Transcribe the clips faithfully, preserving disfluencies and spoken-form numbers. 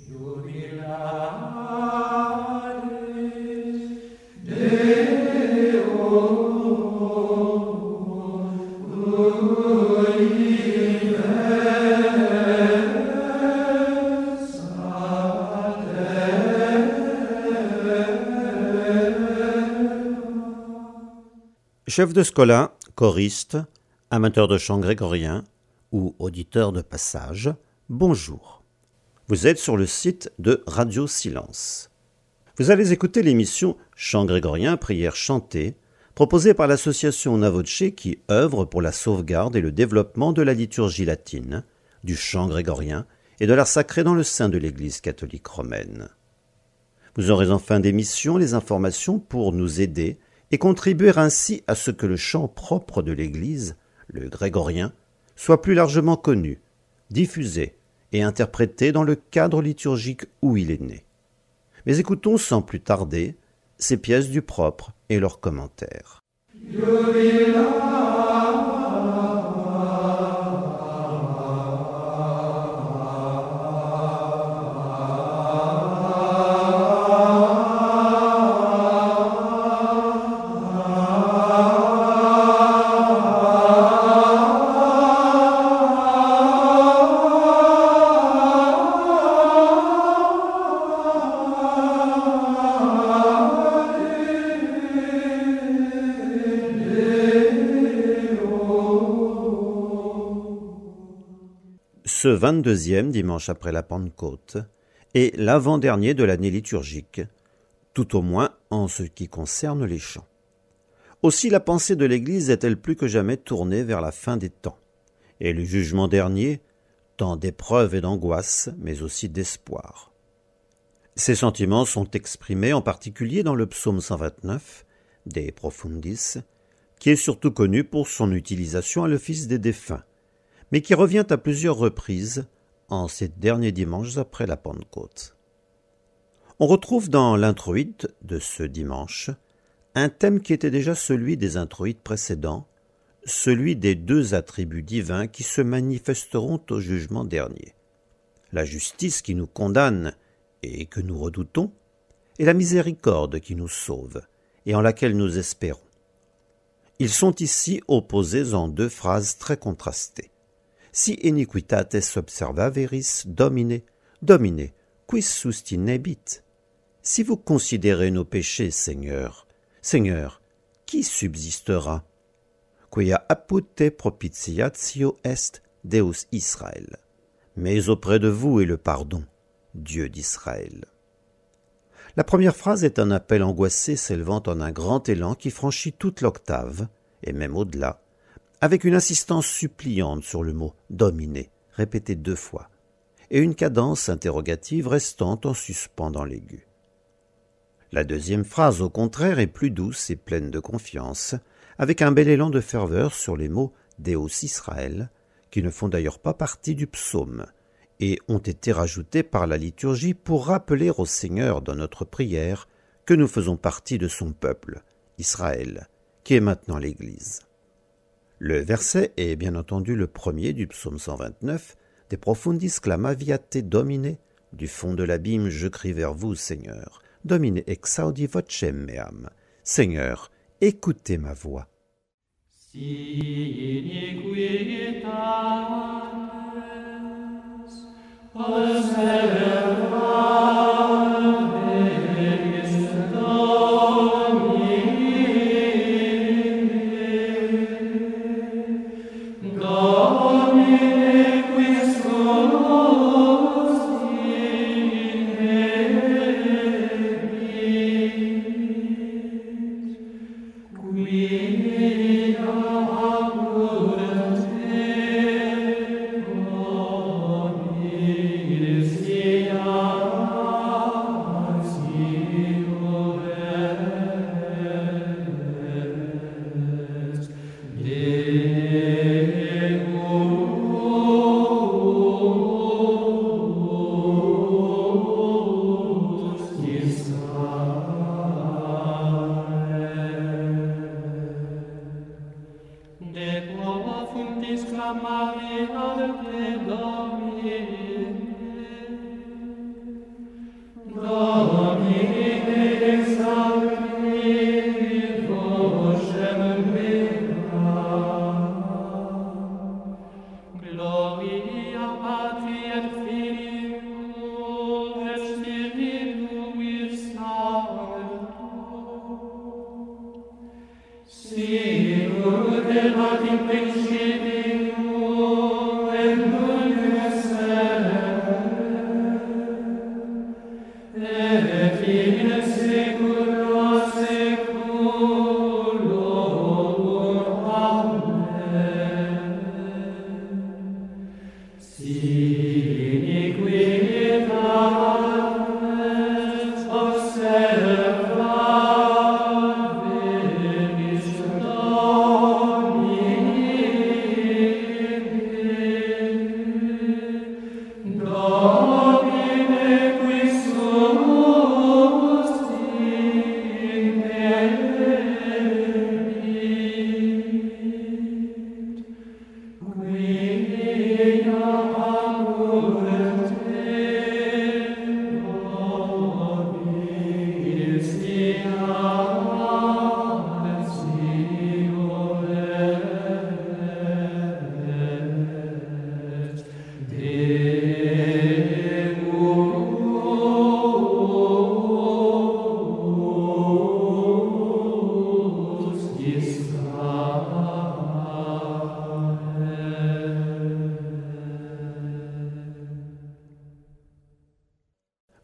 Chef de scola, choriste, amateur de chant grégorien ou auditeur de passage, bonjour. Vous êtes sur le site de Radio Silence. Vous allez écouter l'émission Chant grégorien, prière chantée, proposée par l'association Navoce qui œuvre pour la sauvegarde et le développement de la liturgie latine, du chant grégorien et de l'art sacré dans le sein de l'Église catholique romaine. Vous aurez en fin d'émission les informations pour nous aider et contribuer ainsi à ce que le chant propre de l'Église, le grégorien, soit plus largement connu, diffusé et interprété dans le cadre liturgique où il est né. Mais écoutons sans plus tarder ces pièces du propre et leurs commentaires. Ce vingt-deuxième dimanche après la Pentecôte est l'avant-dernier de l'année liturgique, tout au moins en ce qui concerne les chants. Aussi la pensée de l'Église est-elle plus que jamais tournée vers la fin des temps, et le jugement dernier, tant d'épreuves et d'angoisse, mais aussi d'espoir. Ces sentiments sont exprimés en particulier dans le psaume cent vingt-neuf, De Profundis, qui est surtout connu pour son utilisation à l'office des défunts, mais qui revient à plusieurs reprises en ces derniers dimanches après la Pentecôte. On retrouve dans l'introïde de ce dimanche un thème qui était déjà celui des introïdes précédents, celui des deux attributs divins qui se manifesteront au jugement dernier. La justice qui nous condamne et que nous redoutons, et la miséricorde qui nous sauve et en laquelle nous espérons. Ils sont ici opposés en deux phrases très contrastées. Si iniquitates observaveris domine, domine, quis sustinebit? Si vous considérez nos péchés, Seigneur, Seigneur, qui subsistera? Quia apud propitiatio est Deus Israël. Mais auprès de vous est le pardon, Dieu d'Israël. La première phrase est un appel angoissé s'élevant en un grand élan qui franchit toute l'octave, et même au-delà, avec une insistance suppliante sur le mot « dominer », répété deux fois, et une cadence interrogative restant en suspens dans l'aigu. La deuxième phrase, au contraire, est plus douce et pleine de confiance, avec un bel élan de ferveur sur les mots « Deus Israël », qui ne font d'ailleurs pas partie du psaume, et ont été rajoutés par la liturgie pour rappeler au Seigneur dans notre prière que nous faisons partie de son peuple, Israël, qui est maintenant l'Église. Le verset est bien entendu le premier du psaume cent vingt-neuf, « De profundis clamaviate domine » du fond de l'abîme je crie vers vous, Seigneur. « Domine exaudi vocem meam » Seigneur, écoutez ma voix. Si iniquitates Domine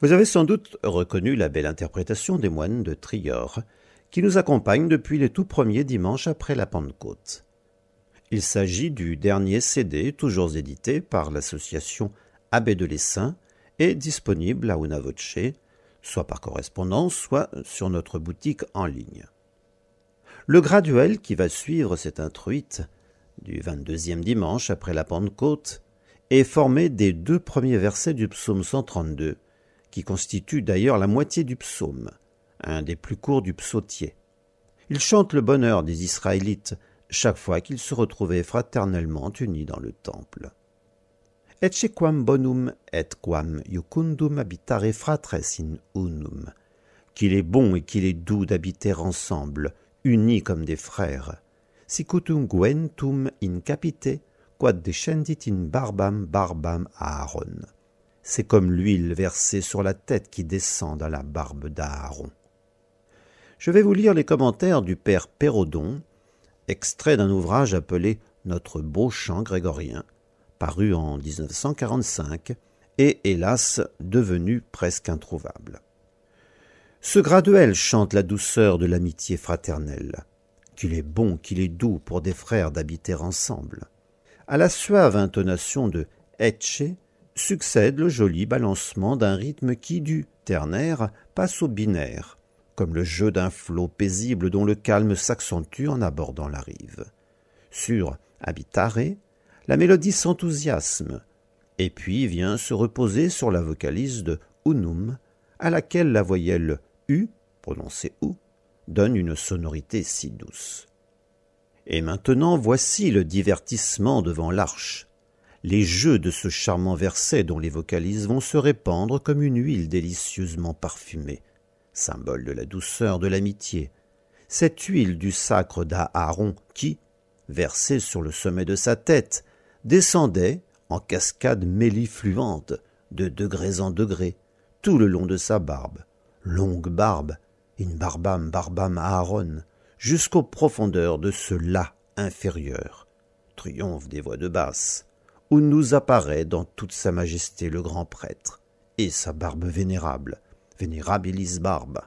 Vous avez sans doute reconnu la belle interprétation des moines de Trior, qui nous accompagne depuis les tout premiers dimanches après la Pentecôte. Il s'agit du dernier C D toujours édité par l'association Abbé de l'Essaim et disponible à una voce, soit par correspondance, soit sur notre boutique en ligne. Le graduel qui va suivre cette introïte du vingt-deuxième dimanche après la Pentecôte est formé des deux premiers versets du psaume cent trente-deux, qui constitue d'ailleurs la moitié du psaume, un des plus courts du psautier. Il chante le bonheur des Israélites chaque fois qu'ils se retrouvaient fraternellement unis dans le temple. Ecce quam bonum et quam iucundum habitare fratres in unum. Qu'il est bon et qu'il est doux d'habiter ensemble, unis comme des frères. Sicutum guentum in capite, quod descendit in barbam barbam Aaron. C'est comme l'huile versée sur la tête qui descend dans la barbe d'Aaron. Je vais vous lire les commentaires du père Pérodon, extrait d'un ouvrage appelé « Notre beau chant grégorien », paru en dix-neuf cent quarante-cinq et, hélas, devenu presque introuvable. Ce graduel chante la douceur de l'amitié fraternelle. Qu'il est bon, qu'il est doux pour des frères d'habiter ensemble. À la suave intonation de « Ecce », succède le joli balancement d'un rythme qui, du ternaire, passe au binaire, comme le jeu d'un flot paisible dont le calme s'accentue en abordant la rive. Sur « habitare », la mélodie s'enthousiasme, et puis vient se reposer sur la vocalise de « unum », à laquelle la voyelle « u », prononcée « ou », donne une sonorité si douce. Et maintenant, voici le divertissement devant l'arche, les jeux de ce charmant verset dont les vocalises vont se répandre comme une huile délicieusement parfumée, symbole de la douceur de l'amitié, cette huile du sacre d'Aaron qui, versée sur le sommet de sa tête, descendait en cascade mélifluente de degrés en degrés, tout le long de sa barbe, longue barbe, in barbam barbam Aaron, jusqu'aux profondeurs de ce là inférieur, triomphe des voix de basse, où nous apparaît dans toute sa majesté le grand prêtre, et sa barbe vénérable, vénérabilis barba.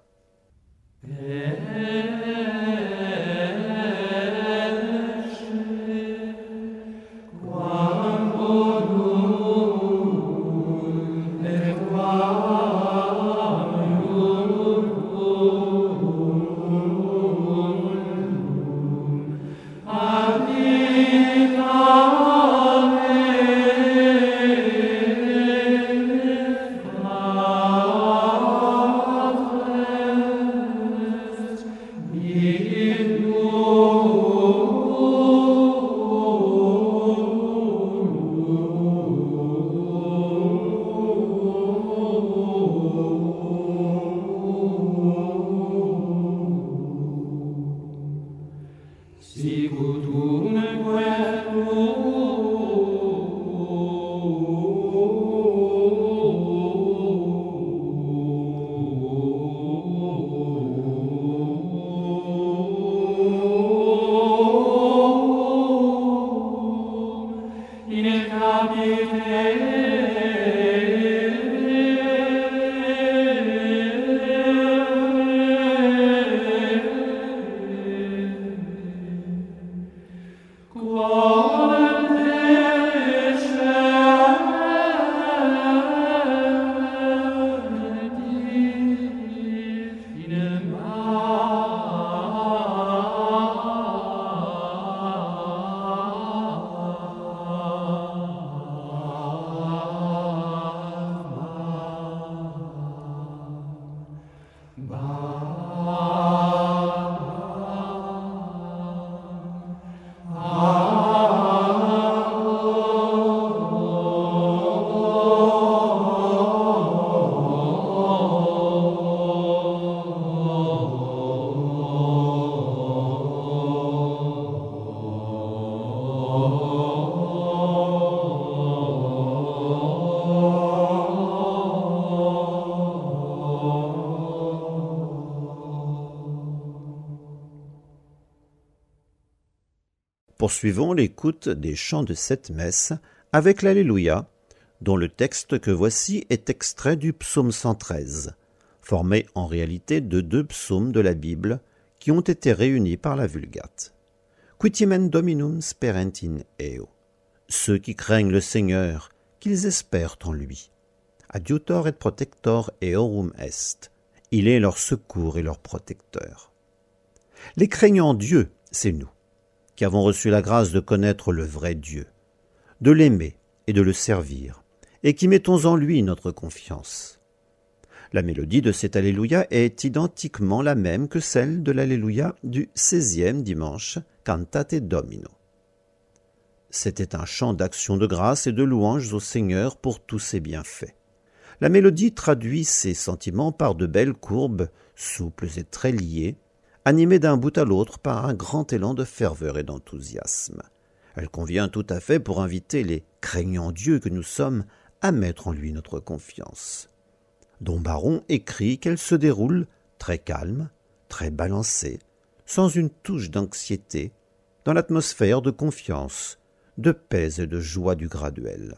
Poursuivons l'écoute des chants de cette messe avec l'Alléluia dont le texte que voici est extrait du psaume cent treize, formé en réalité de deux psaumes de la Bible qui ont été réunis par la Vulgate. Quitimen Dominum sperent in eo. Ceux qui craignent le Seigneur, qu'ils espèrent en lui. Adiutor et protector eorum est. Il est leur secours et leur protecteur. Les craignants Dieu, c'est nous, qui avons reçu la grâce de connaître le vrai Dieu, de l'aimer et de le servir, et qui mettons en lui notre confiance. La mélodie de cet Alléluia est identiquement la même que celle de l'Alléluia du seizième dimanche, Cantate Domino. C'était un chant d'action de grâce et de louange au Seigneur pour tous ses bienfaits. La mélodie traduit ses sentiments par de belles courbes, souples et très liées, animées d'un bout à l'autre par un grand élan de ferveur et d'enthousiasme. Elle convient tout à fait pour inviter les craignants Dieu que nous sommes à mettre en lui notre confiance. Dom Baron écrit qu'elle se déroule très calme, très balancée, sans une touche d'anxiété, dans l'atmosphère de confiance, de paix et de joie du graduel.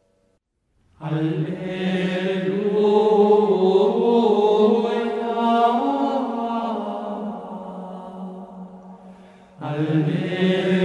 Alléluia, Alléluia.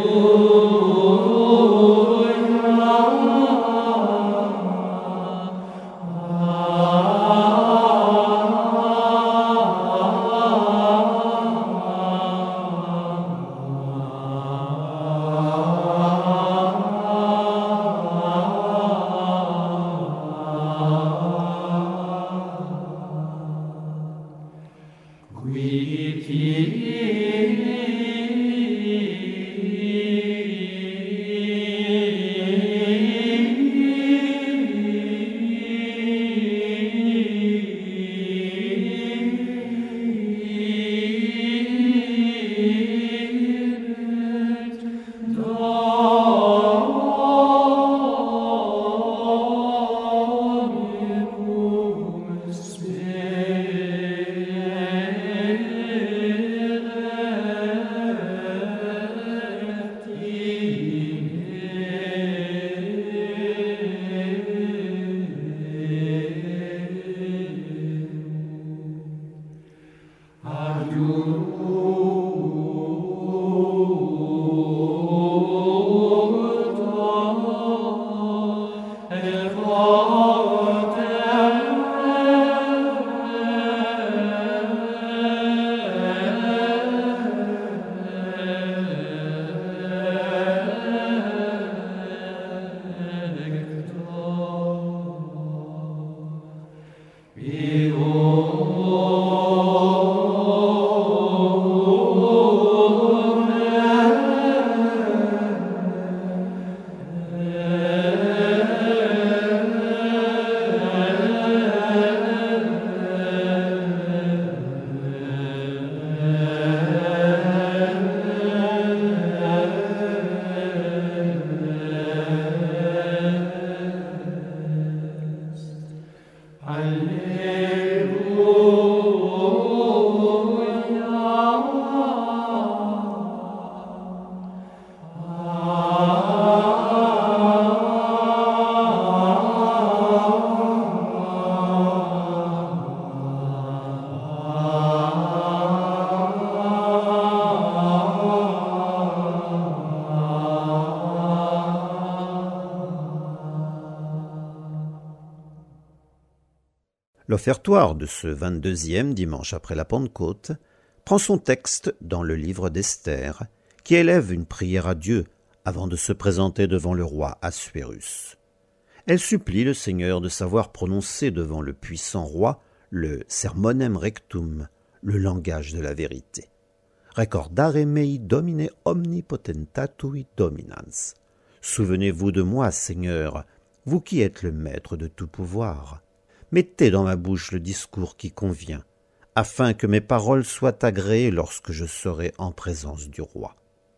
L'offertoire de ce vingt-deuxième dimanche après la Pentecôte prend son texte dans le livre d'Esther, qui élève une prière à Dieu avant de se présenter devant le roi Assuérus. Elle supplie le Seigneur de savoir prononcer devant le puissant roi le sermonem rectum, le langage de la vérité. Recordare mei domine omnipotentatui dominans. Souvenez-vous de moi, Seigneur, vous qui êtes le maître de tout pouvoir. Mettez dans ma bouche le discours qui convient, afin que mes paroles soient agréées lorsque je serai en présence du roi.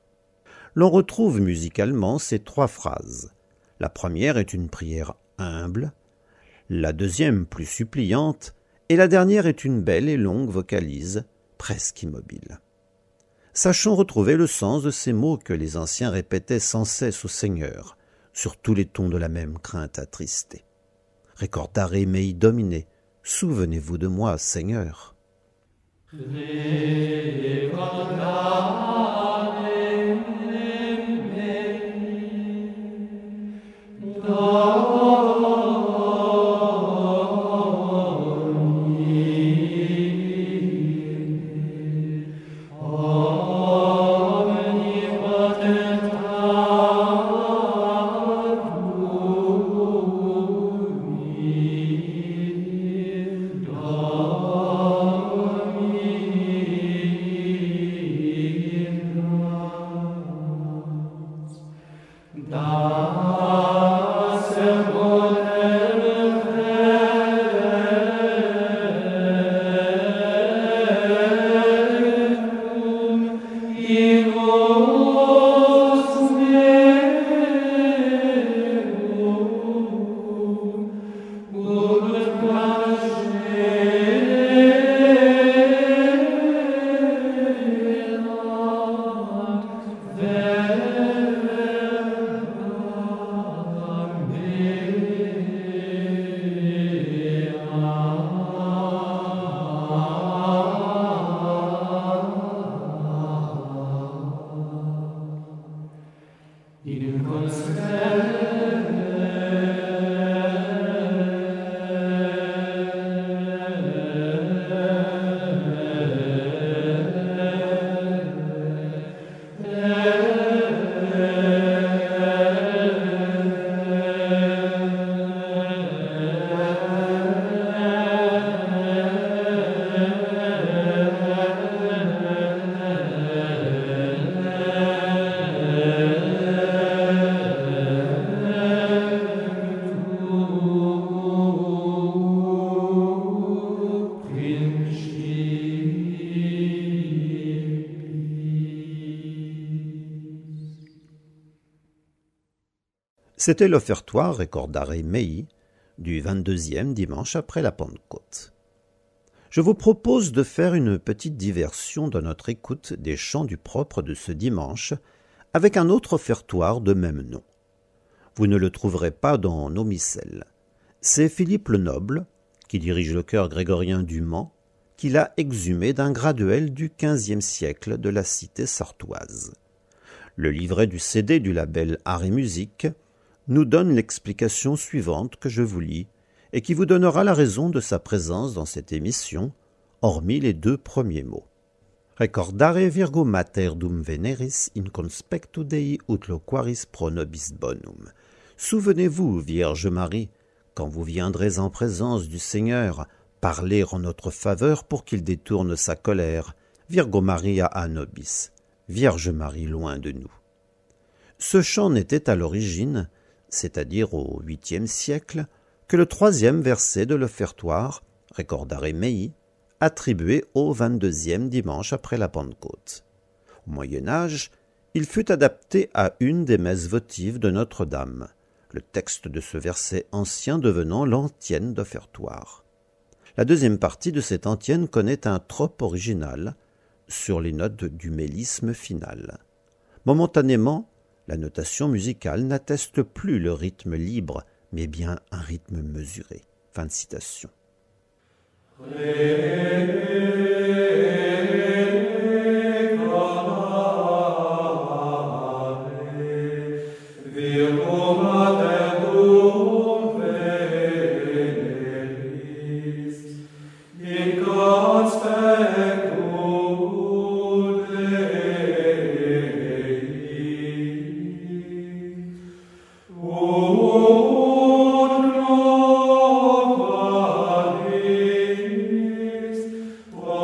L'on retrouve musicalement ces trois phrases. La première est une prière humble, la deuxième plus suppliante, et la dernière est une belle et longue vocalise, presque immobile. Sachons retrouver le sens de ces mots que les anciens répétaient sans cesse au Seigneur. sur tous les tons de la même crainte attristée. Recordare mei Domine, souvenez-vous de moi, Seigneur. C'était l'offertoire Recordare mei du vingt-deuxième dimanche après la Pentecôte. Je vous propose de faire une petite diversion dans notre écoute des chants du propre de ce dimanche avec un autre offertoire de même nom. Vous ne le trouverez pas dans nos missels. C'est Philippe le Noble, qui dirige le chœur grégorien du Mans, qui l'a exhumé d'un graduel du quinzième siècle de la cité sartoise. Le livret du C D du label Art et Musique nous donne l'explication suivante que je vous lis et qui vous donnera la raison de sa présence dans cette émission, hormis les deux premiers mots. Recordare Virgo mater dum veneris in conspectu Dei ut loquaris pro nobis bonum. Souvenez-vous, Vierge Marie, quand vous viendrez en présence du Seigneur, parler en notre faveur pour qu'il détourne sa colère. Virgo Maria a nobis. Vierge Marie loin de nous. Ce chant n'était à l'origine, c'est-à-dire au huitième siècle, que le troisième verset de l'offertoire, Recordare mei, attribué au vingt-deuxième dimanche après la Pentecôte. Au Moyen Âge, il fut adapté à une des messes votives de Notre-Dame, le texte de ce verset ancien devenant l'antienne d'offertoire. La deuxième partie de cette antienne connaît un trope original sur les notes du mélisme final. Momentanément, la notation musicale n'atteste plus le rythme libre, mais bien un rythme mesuré. Fin de citation. Oh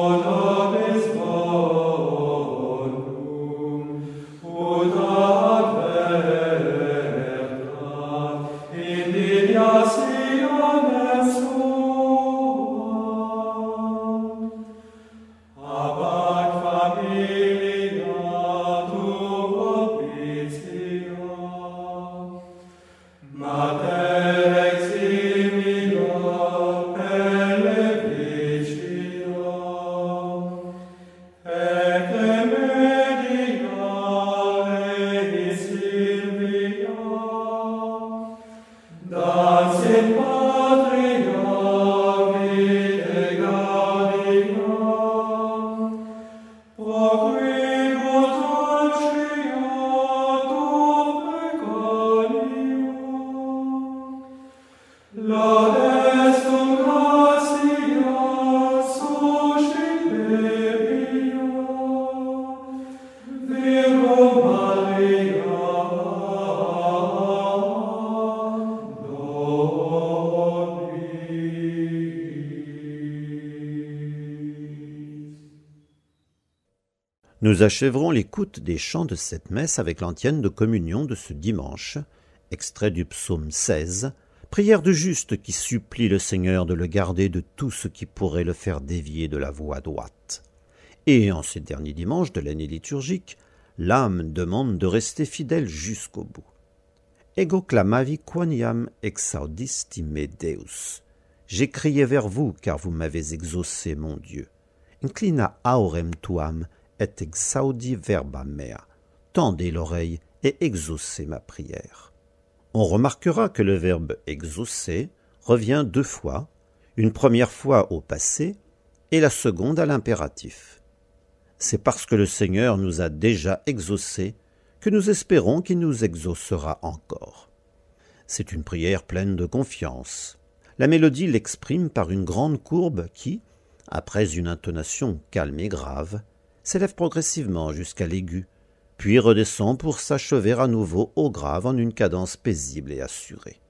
Nous achèverons l'écoute des chants de cette messe avec l'antienne de communion de ce dimanche, extrait du psaume seize, prière du juste qui supplie le Seigneur de le garder de tout ce qui pourrait le faire dévier de la voie droite. Et en ces derniers dimanches de l'année liturgique, l'âme demande de rester fidèle jusqu'au bout. Ego clamavi quoniam exaudisti me Deus. J'ai crié vers vous, car vous m'avez exaucé, mon Dieu. Inclina aurem tuam et exaudi verba mea. Tendez l'oreille et exaucez ma prière. On remarquera que le verbe exaucer revient deux fois, une première fois au passé et la seconde à l'impératif. C'est parce que le Seigneur nous a déjà exaucés que nous espérons qu'il nous exaucera encore. C'est une prière pleine de confiance. La mélodie l'exprime par une grande courbe qui, après une intonation calme et grave, s'élève progressivement jusqu'à l'aigu, puis redescend pour s'achever à nouveau au grave en une cadence paisible et assurée.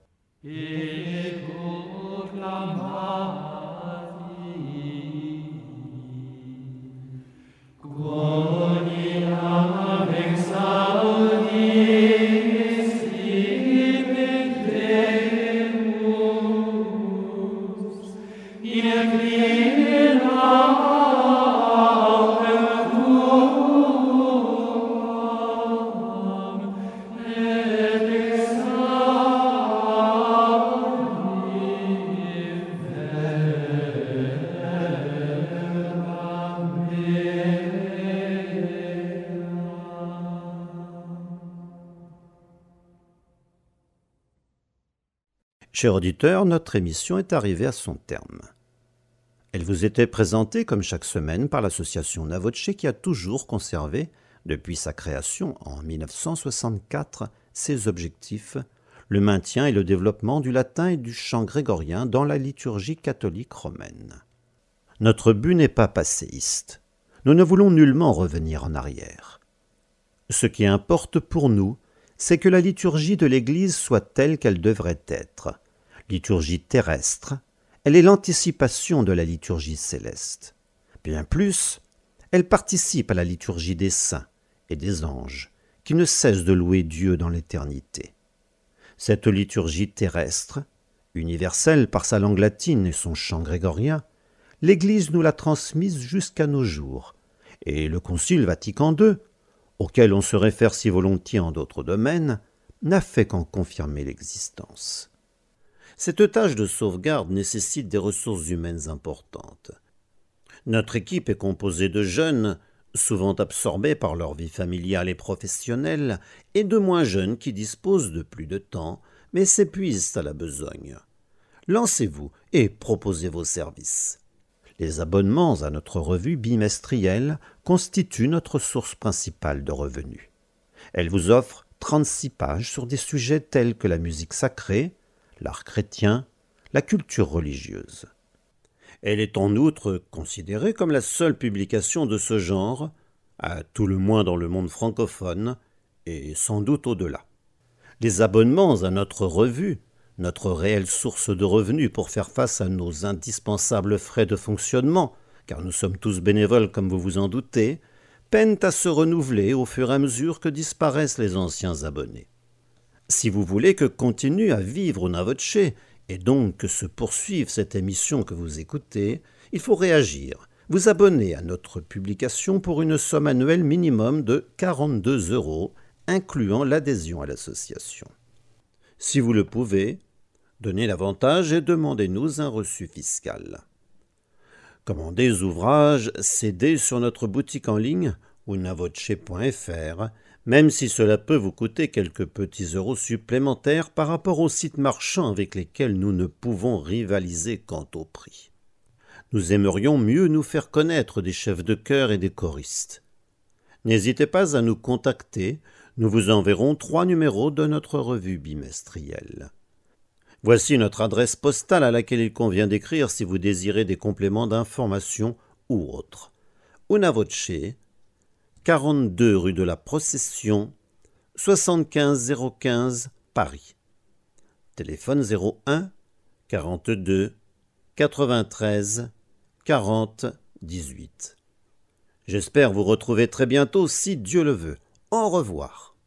Chers auditeurs, notre émission est arrivée à son terme. Elle vous était présentée comme chaque semaine par l'association Navoce qui a toujours conservé, depuis sa création en mille neuf cent soixante-quatre, ses objectifs, le maintien et le développement du latin et du chant grégorien dans la liturgie catholique romaine. Notre but n'est pas passéiste. Nous ne voulons nullement revenir en arrière. Ce qui importe pour nous, c'est que la liturgie de l'Église soit telle qu'elle devrait être. Liturgie terrestre, elle est l'anticipation de la liturgie céleste. Bien plus, elle participe à la liturgie des saints et des anges, qui ne cessent de louer Dieu dans l'éternité. Cette liturgie terrestre, universelle par sa langue latine et son chant grégorien, l'Église nous l'a transmise jusqu'à nos jours, et le Concile Vatican deux, auquel on se réfère si volontiers en d'autres domaines, n'a fait qu'en confirmer l'existence. Cette tâche de sauvegarde nécessite des ressources humaines importantes. Notre équipe est composée de jeunes, souvent absorbés par leur vie familiale et professionnelle, et de moins jeunes qui disposent de plus de temps, mais s'épuisent à la besogne. Lancez-vous et proposez vos services. Les abonnements à notre revue bimestrielle constituent notre source principale de revenus. Elle vous offre trente-six pages sur des sujets tels que la musique sacrée, l'art chrétien, la culture religieuse. Elle est en outre considérée comme la seule publication de ce genre, à tout le moins dans le monde francophone, et sans doute au-delà. Les abonnements à notre revue, notre réelle source de revenus pour faire face à nos indispensables frais de fonctionnement, car nous sommes tous bénévoles comme vous vous en doutez, peinent à se renouveler au fur et à mesure que disparaissent les anciens abonnés. Si vous voulez que continue à vivre Navoce, et donc que se poursuive cette émission que vous écoutez, il faut réagir, vous abonner à notre publication pour une somme annuelle minimum de quarante-deux euros, incluant l'adhésion à l'association. Si vous le pouvez, donnez l'avantage et demandez-nous un reçu fiscal. Commandez ouvrages, C D sur notre boutique en ligne ou navoce point f r, même si cela peut vous coûter quelques petits euros supplémentaires par rapport aux sites marchands avec lesquels nous ne pouvons rivaliser quant au prix. Nous aimerions mieux nous faire connaître des chefs de chœur et des choristes. N'hésitez pas à nous contacter, nous vous enverrons trois numéros de notre revue bimestrielle. Voici notre adresse postale à laquelle il convient d'écrire si vous désirez des compléments d'information ou autres. Una Voce, quarante-deux rue de la Procession, soixante-quinze zéro quinze, Paris. Téléphone zéro un quarante-deux quatre-vingt-treize quarante dix-huit. J'espère vous retrouver très bientôt si Dieu le veut. Au revoir.